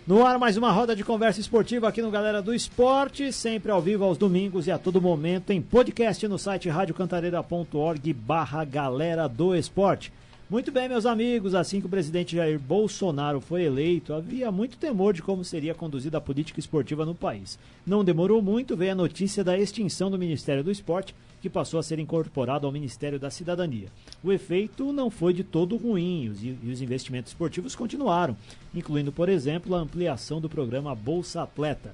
No ar, mais uma roda de conversa esportiva aqui no Galera do Esporte, sempre ao vivo aos domingos e a todo momento em podcast no site radiocantareira.org/Galera do Esporte. Muito bem, meus amigos, assim que o presidente Jair Bolsonaro foi eleito, havia muito temor de como seria conduzida a política esportiva no país. Não demorou muito, veio a notícia da extinção do Ministério do Esporte, que passou a ser incorporado ao Ministério da Cidadania. O efeito não foi de todo ruim e os investimentos esportivos continuaram, incluindo, por exemplo, a ampliação do programa Bolsa Atleta.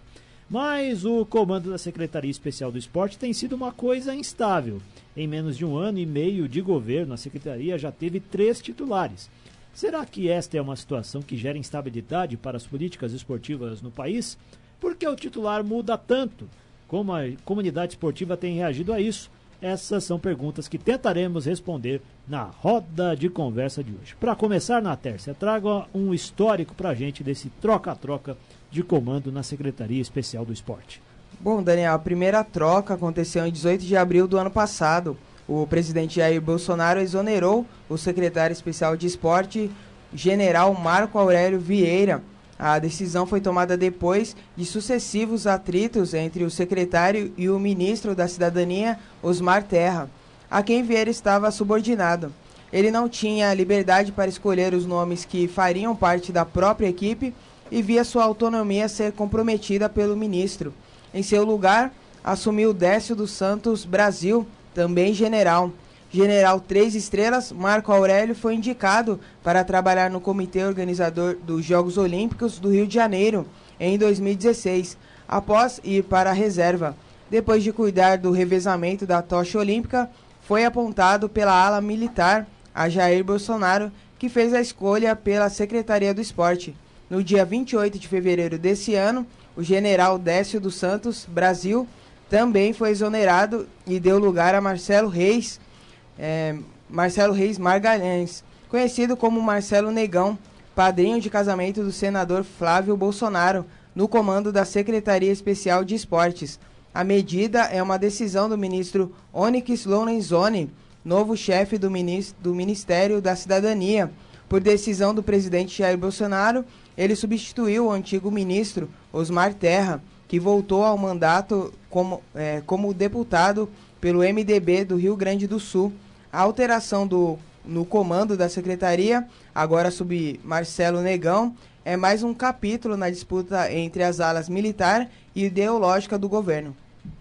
Mas o comando da Secretaria Especial do Esporte tem sido uma coisa instável. Em menos de 1 ano e meio de governo, a Secretaria já teve 3 titulares. Será que esta é uma situação que gera instabilidade para as políticas esportivas no país? Por que o titular muda tanto? Como a comunidade esportiva tem reagido a isso? Essas são perguntas que tentaremos responder na roda de conversa de hoje. Para começar, Natércia, traga um histórico para a gente desse troca-troca de comando na Secretaria Especial do Esporte. Bom, Daniel, a primeira troca aconteceu em 18 de abril do ano passado. O presidente Jair Bolsonaro exonerou o secretário especial de esporte, general Marco Aurélio Vieira. A decisão foi tomada depois de sucessivos atritos entre o secretário e o ministro da Cidadania, Osmar Terra, a quem Vieira estava subordinado. Ele não tinha liberdade para escolher os nomes que fariam parte da própria equipe e via sua autonomia ser comprometida pelo ministro. Em seu lugar, assumiu Décio dos Santos Brasil, também general. General 3 estrelas, Marco Aurélio foi indicado para trabalhar no comitê organizador dos Jogos Olímpicos do Rio de Janeiro em 2016, após ir para a reserva. Depois de cuidar do revezamento da tocha olímpica, foi apontado pela ala militar a Jair Bolsonaro, que fez a escolha pela Secretaria do Esporte. No dia 28 de fevereiro desse ano, o general Décio dos Santos Brasil também foi exonerado e deu lugar a Marcelo Reis Margalhães, conhecido como Marcelo Negão, padrinho de casamento do senador Flávio Bolsonaro, no comando da Secretaria Especial de Esportes. A medida é uma decisão do ministro Onyx Lorenzoni, novo chefe do Ministério da Cidadania. Por decisão do presidente Jair Bolsonaro, ele substituiu o antigo ministro Osmar Terra, que voltou ao mandato como deputado pelo MDB do Rio Grande do Sul. A alteração no comando da secretaria, agora sob Marcelo Negão, é mais um capítulo na disputa entre as alas militar e ideológica do governo.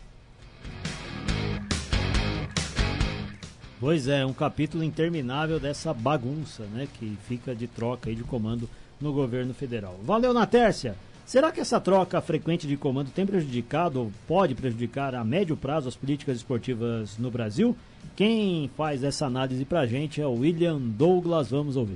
Pois é, um capítulo interminável dessa bagunça, né, que fica de troca aí de comando no governo federal. Valeu, Natércia! Será que essa troca frequente de comando tem prejudicado ou pode prejudicar a médio prazo as políticas esportivas no Brasil? Quem faz essa análise pra gente é o William Douglas, vamos ouvir.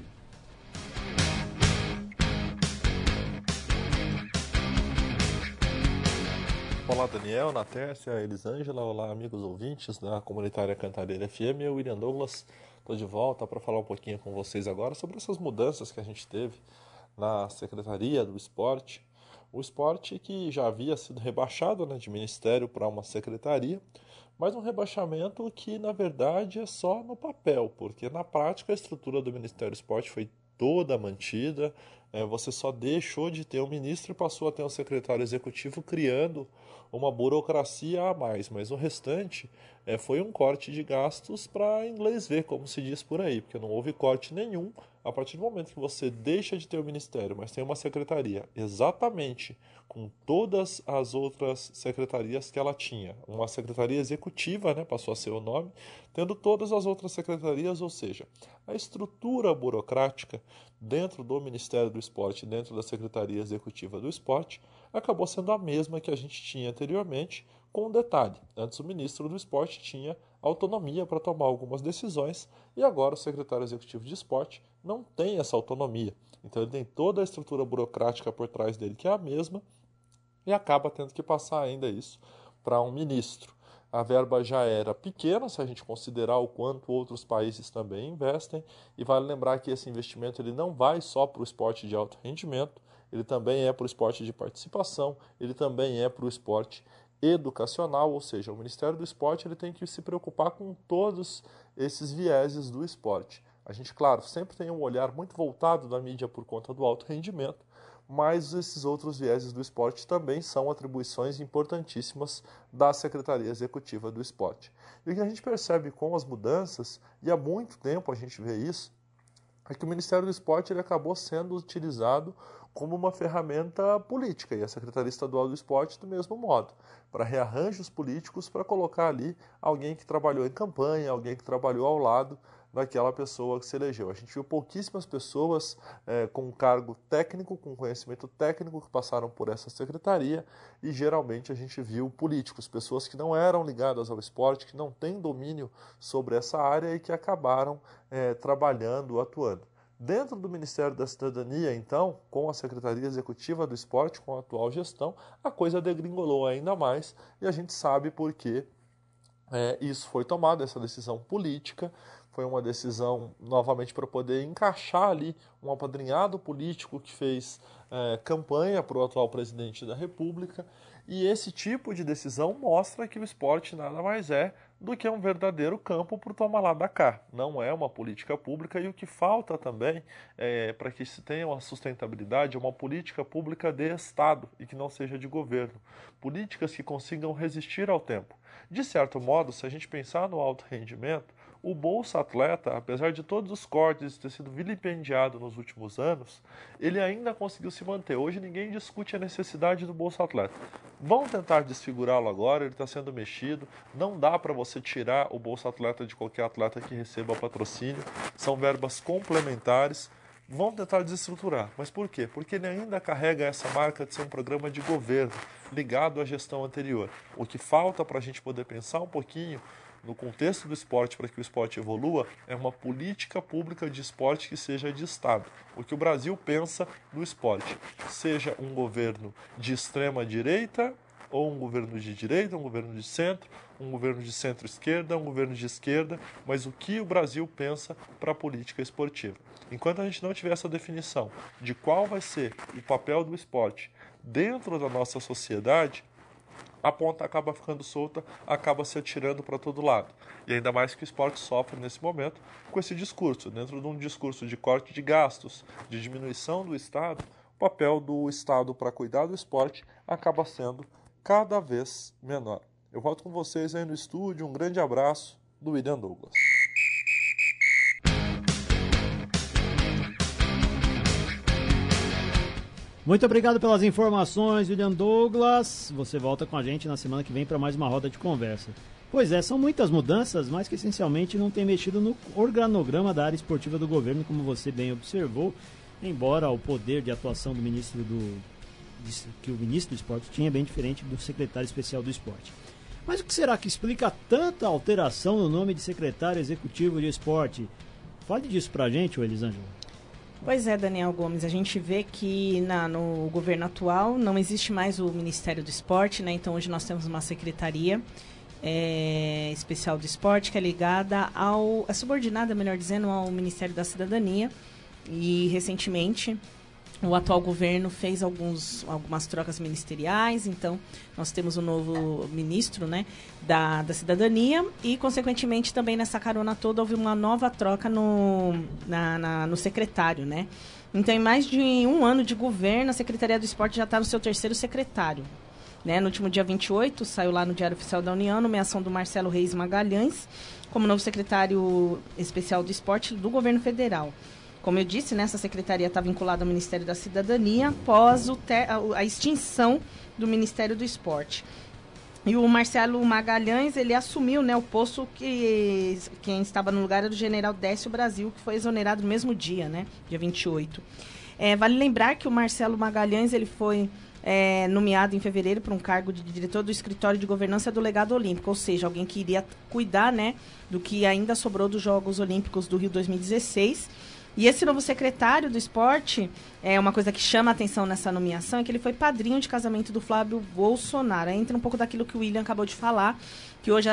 Olá, Daniel, Natércia, Elisângela, olá, amigos ouvintes da Comunitária Cantareira FM, eu, William Douglas, estou de volta para falar um pouquinho com vocês agora sobre essas mudanças que a gente teve na Secretaria do Esporte. O esporte que já havia sido rebaixado, né, de ministério para uma secretaria, mas um rebaixamento que, na verdade, é só no papel, porque na prática a estrutura do Ministério do Esporte foi toda mantida, você só deixou de ter um ministro e passou a ter um secretário executivo criando uma burocracia a mais, mas o restante foi um corte de gastos para inglês ver, como se diz por aí, porque não houve corte nenhum a partir do momento que você deixa de ter o ministério, mas tem uma secretaria exatamente com todas as outras secretarias que ela tinha, uma secretaria executiva, né, passou a ser o nome, tendo todas as outras secretarias, ou seja, a estrutura burocrática dentro do Ministério do Esporte, dentro da Secretaria Executiva do Esporte, acabou sendo a mesma que a gente tinha anteriormente, com um detalhe. Antes o ministro do Esporte tinha autonomia para tomar algumas decisões e agora o secretário executivo de esporte não tem essa autonomia. Então ele tem toda a estrutura burocrática por trás dele que é a mesma e acaba tendo que passar ainda isso para um ministro. A verba já era pequena, se a gente considerar o quanto outros países também investem, e vale lembrar que esse investimento ele não vai só para o esporte de alto rendimento, ele também é para o esporte de participação, ele também é para o esporte educacional, ou seja, o Ministério do Esporte ele tem que se preocupar com todos esses vieses do esporte. A gente, claro, sempre tem um olhar muito voltado da mídia por conta do alto rendimento, mas esses outros vieses do esporte também são atribuições importantíssimas da Secretaria Executiva do Esporte. E o que a gente percebe com as mudanças, e há muito tempo a gente vê isso, é que o Ministério do Esporte ele acabou sendo utilizado como uma ferramenta política, e a Secretaria Estadual do Esporte do mesmo modo, para rearranjos políticos, para colocar ali alguém que trabalhou em campanha, alguém que trabalhou ao lado daquela pessoa que se elegeu. A gente viu pouquíssimas pessoas com cargo técnico, com conhecimento técnico, que passaram por essa secretaria, e geralmente a gente viu políticos, pessoas que não eram ligadas ao esporte, que não têm domínio sobre essa área e que acabaram trabalhando, atuando. Dentro do Ministério da Cidadania, então, com a Secretaria Executiva do Esporte, com a atual gestão, a coisa degringolou ainda mais, e a gente sabe por que isso foi tomado, essa decisão política. Foi uma decisão, novamente, para poder encaixar ali um apadrinhado político que fez campanha para o atual presidente da República. E esse tipo de decisão mostra que o esporte nada mais é do que um verdadeiro campo para o toma lá da cá. Não é uma política pública, e o que falta também, para que se tenha uma sustentabilidade, é uma política pública de Estado e que não seja de governo. Políticas que consigam resistir ao tempo. De certo modo, se a gente pensar no alto rendimento, o Bolsa Atleta, apesar de todos os cortes e ter sido vilipendiado nos últimos anos, ele ainda conseguiu se manter. Hoje ninguém discute a necessidade do Bolsa Atleta. Vão tentar desfigurá-lo agora, ele está sendo mexido. Não dá para você tirar o Bolsa Atleta de qualquer atleta que receba patrocínio. São verbas complementares. Vão tentar desestruturar. Mas por quê? Porque ele ainda carrega essa marca de ser um programa de governo, ligado à gestão anterior. O que falta para a gente poder pensar um pouquinho no contexto do esporte, para que o esporte evolua, é uma política pública de esporte que seja de Estado. O que o Brasil pensa no esporte, seja um governo de extrema direita, ou um governo de direita, um governo de centro, um governo de centro-esquerda, um governo de esquerda, mas o que o Brasil pensa para a política esportiva. Enquanto a gente não tiver essa definição de qual vai ser o papel do esporte dentro da nossa sociedade, a ponta acaba ficando solta, acaba se atirando para todo lado. E ainda mais que o esporte sofre nesse momento com esse discurso. Dentro de um discurso de corte de gastos, de diminuição do Estado, o papel do Estado para cuidar do esporte acaba sendo cada vez menor. Eu volto com vocês aí no estúdio. Um grande abraço do William Douglas. Muito obrigado pelas informações, William Douglas. Você volta com a gente na semana que vem para mais uma roda de conversa. Pois é, são muitas mudanças, mas que essencialmente não tem mexido no organograma da área esportiva do governo, como você bem observou, embora o poder de atuação do ministro que o ministro do esporte tinha é bem diferente do secretário especial do esporte. Mas o que será que explica tanta alteração no nome de secretário executivo de esporte? Fale disso pra gente, Elisângela. Pois é, Daniel Gomes, a gente vê que no governo atual não existe mais o Ministério do Esporte, né? Então hoje nós temos uma secretaria especial do esporte que é ligada é subordinada, melhor dizendo, ao Ministério da Cidadania. E recentemente o atual governo fez algumas trocas ministeriais, então nós temos um novo ministro, né, da Cidadania, e consequentemente também nessa carona toda houve uma nova troca no secretário, né? Então em mais de um ano de governo a Secretaria do Esporte já está no seu terceiro secretário, né? No último dia 28 saiu lá no Diário Oficial da União a nomeação do Marcelo Reis Magalhães como novo secretário especial do esporte do governo federal. Como eu disse, né, essa secretaria está vinculada ao Ministério da Cidadania após a extinção do Ministério do Esporte. E o Marcelo Magalhães, ele assumiu, né, o posto que quem estava no lugar era o general Décio Brasil, que foi exonerado no mesmo dia, né, dia 28. Vale lembrar que o Marcelo Magalhães ele foi nomeado em fevereiro para um cargo de diretor do escritório de governança do legado olímpico, ou seja, alguém que iria cuidar, né, do que ainda sobrou dos Jogos Olímpicos do Rio 2016. E esse novo secretário do esporte, uma coisa que chama a atenção nessa nomeação, é que ele foi padrinho de casamento do Flávio Bolsonaro. Aí entra um pouco daquilo que o William acabou de falar, que hoje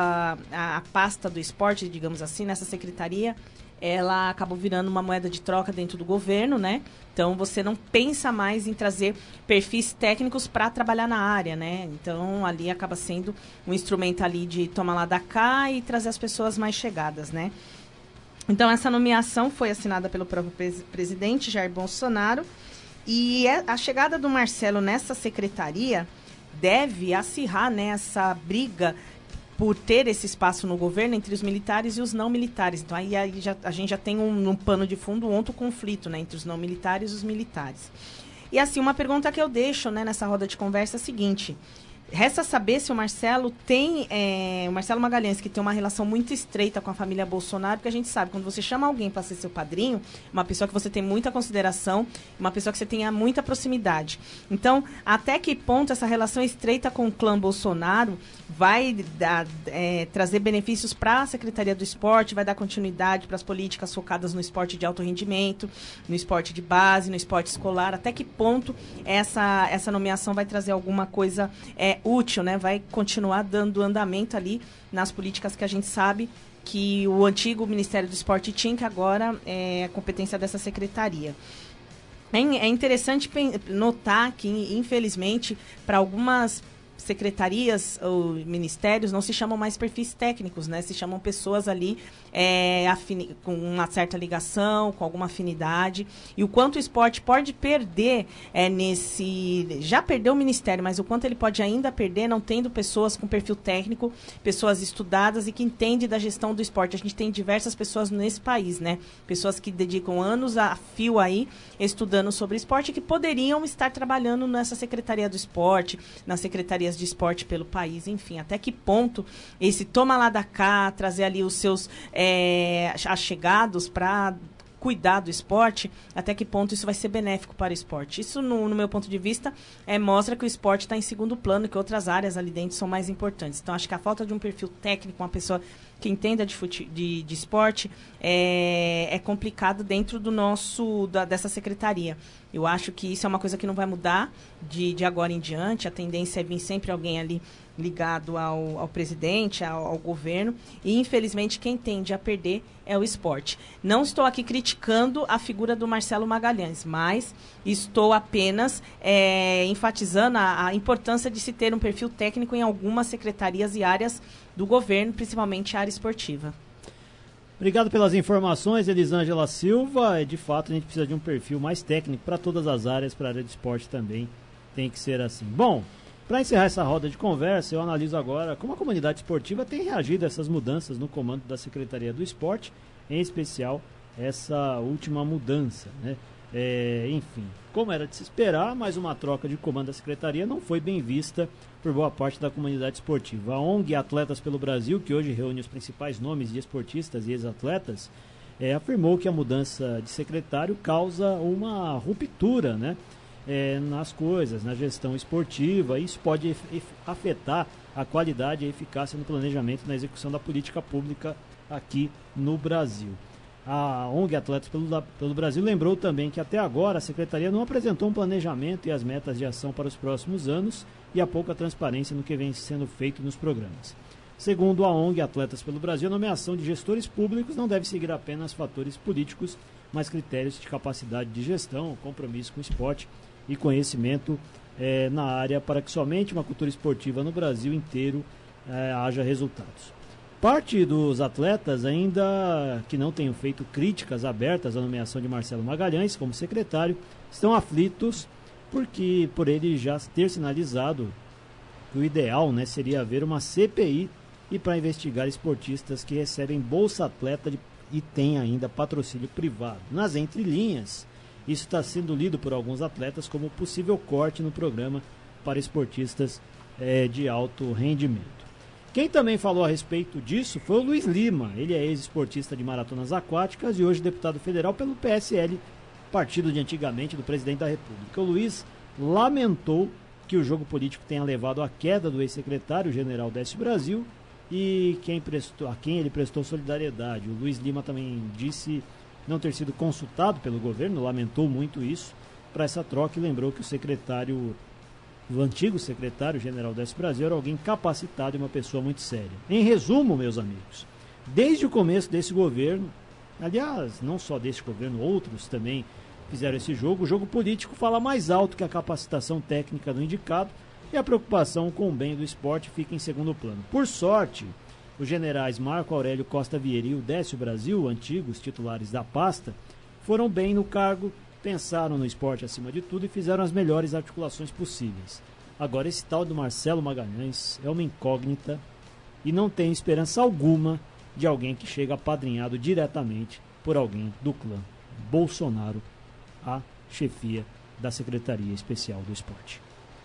a pasta do esporte, digamos assim, nessa secretaria, ela acabou virando uma moeda de troca dentro do governo, né? Então, você não pensa mais em trazer perfis técnicos para trabalhar na área, né? Então, ali acaba sendo um instrumento ali de tomar lá da cá e trazer as pessoas mais chegadas, né? Então, essa nomeação foi assinada pelo próprio presidente Jair Bolsonaro E a chegada do Marcelo nessa secretaria deve acirrar, né, essa briga por ter esse espaço no governo entre os militares e os não militares. Então, aí a gente já tem um pano de fundo, outro conflito, né, entre os não militares e os militares. E, assim, uma pergunta que eu deixo, né, nessa roda de conversa é a seguinte: resta saber se o Marcelo tem... o Marcelo Magalhães, que tem uma relação muito estreita com a família Bolsonaro, porque a gente sabe, quando você chama alguém para ser seu padrinho, uma pessoa que você tem muita consideração, uma pessoa que você tenha muita proximidade. Então, até que ponto essa relação estreita com o clã Bolsonaro vai trazer benefícios para a Secretaria do Esporte, vai dar continuidade para as políticas focadas no esporte de alto rendimento, no esporte de base, no esporte escolar? Até que ponto essa nomeação vai trazer alguma coisa útil, né? Vai continuar dando andamento ali nas políticas que a gente sabe que o antigo Ministério do Esporte tinha, que agora é a competência dessa secretaria. É interessante notar que, infelizmente, para algumas secretarias ou ministérios não se chamam mais perfis técnicos, né? Se chamam pessoas ali com uma certa ligação, com alguma afinidade. E o quanto o esporte pode perder já perdeu o ministério, mas o quanto ele pode ainda perder não tendo pessoas com perfil técnico, pessoas estudadas e que entendem da gestão do esporte. A gente tem diversas pessoas nesse país, né? Pessoas que dedicam anos a fio aí estudando sobre esporte, que poderiam estar trabalhando nessa Secretaria do Esporte, nas secretarias de esporte pelo país, enfim, até que ponto esse toma lá da cá, trazer ali os seus achegados para cuidar do esporte, até que ponto isso vai ser benéfico para o esporte. Isso, no meu ponto de vista, mostra que o esporte está em segundo plano, que outras áreas ali dentro são mais importantes. Então, acho que a falta de um perfil técnico, uma pessoa que entenda de esporte, é complicado dentro dessa secretaria. Eu acho que isso é uma coisa que não vai mudar de agora em diante. A tendência é vir sempre alguém ali ligado ao presidente, ao governo, e infelizmente quem tende a perder é o esporte. Não estou aqui criticando a figura do Marcelo Magalhães, mas estou apenas enfatizando a importância de se ter um perfil técnico em algumas secretarias e áreas do governo, principalmente a área esportiva. Obrigado pelas informações, Elisângela Silva. De fato, a gente precisa de um perfil mais técnico para todas as áreas, para a área de esporte também tem que ser assim. Bom, para encerrar essa roda de conversa, eu analiso agora como a comunidade esportiva tem reagido a essas mudanças no comando da Secretaria do Esporte, em especial essa última mudança, né? Enfim, como era de se esperar, mais uma troca de comando da Secretaria não foi bem vista por boa parte da comunidade esportiva. A ONG Atletas pelo Brasil, que hoje reúne os principais nomes de esportistas e ex-atletas, afirmou que a mudança de secretário causa uma ruptura, né? Nas coisas, na gestão esportiva. Isso pode afetar a qualidade e a eficácia no planejamento e na execução da política pública aqui no Brasil. A ONG Atletas pelo Brasil lembrou também que até agora a Secretaria não apresentou um planejamento e as metas de ação para os próximos anos e há pouca transparência no que vem sendo feito nos programas. Segundo a ONG Atletas pelo Brasil, a nomeação de gestores públicos não deve seguir apenas fatores políticos, mas critérios de capacidade de gestão, compromisso com o esporte e conhecimento na área, para que somente uma cultura esportiva no Brasil inteiro haja resultados. Parte dos atletas, ainda que não tenham feito críticas abertas à nomeação de Marcelo Magalhães como secretário, estão aflitos por ele já ter sinalizado que o ideal, né, seria haver uma CPI e para investigar esportistas que recebem Bolsa Atleta e têm ainda patrocínio privado. Nas entrelinhas, isso está sendo lido por alguns atletas como possível corte no programa para esportistas de alto rendimento. Quem também falou a respeito disso foi o Luiz Lima. Ele é ex-esportista de maratonas aquáticas e hoje deputado federal pelo PSL, partido de antigamente do presidente da República. O Luiz lamentou que o jogo político tenha levado à queda do ex-secretário, general Décio Brasil, e a quem ele prestou solidariedade. O Luiz Lima também disse não ter sido consultado pelo governo, lamentou muito isso para essa troca e lembrou que o antigo secretário-general Décio Brasil era alguém capacitado e uma pessoa muito séria. Em resumo, meus amigos, desde o começo desse governo, aliás, não só desse governo, outros também fizeram esse jogo, o jogo político fala mais alto que a capacitação técnica do indicado e a preocupação com o bem do esporte fica em segundo plano. Por sorte, os generais Marco Aurélio Costa Vieira e o Décio Brasil, antigos titulares da pasta, foram bem no cargo, pensaram no esporte acima de tudo e fizeram as melhores articulações possíveis. Agora, esse tal do Marcelo Magalhães é uma incógnita e não tem esperança alguma de alguém que chega apadrinhado diretamente por alguém do clã Bolsonaro à chefia da Secretaria Especial do Esporte.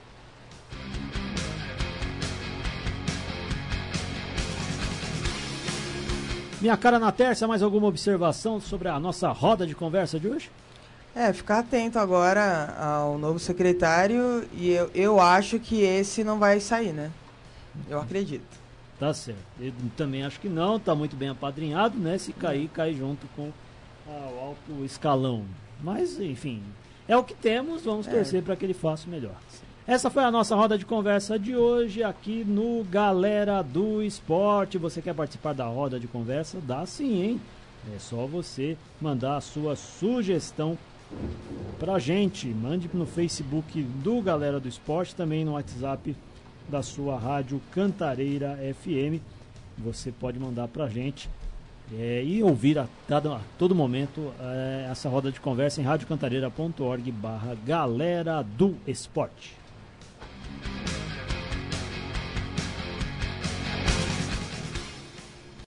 Minha cara na terça, mais alguma observação sobre a nossa roda de conversa de hoje? Ficar atento agora ao novo secretário e eu acho que esse não vai sair, né? Eu acredito. Tá certo. Eu também acho que não, tá muito bem apadrinhado, né? Se cair, cai junto com o alto escalão. Mas, enfim, é o que temos, vamos torcer para que ele faça o melhor. Essa foi a nossa roda de conversa de hoje aqui no Galera do Esporte. Você quer participar da roda de conversa? Dá sim, hein? É só você mandar a sua sugestão pra gente. Mande no Facebook do Galera do Esporte, também no WhatsApp da sua rádio Cantareira FM. Você pode mandar pra gente e ouvir a todo momento essa roda de conversa em radiocantareira.org/Galera do Esporte.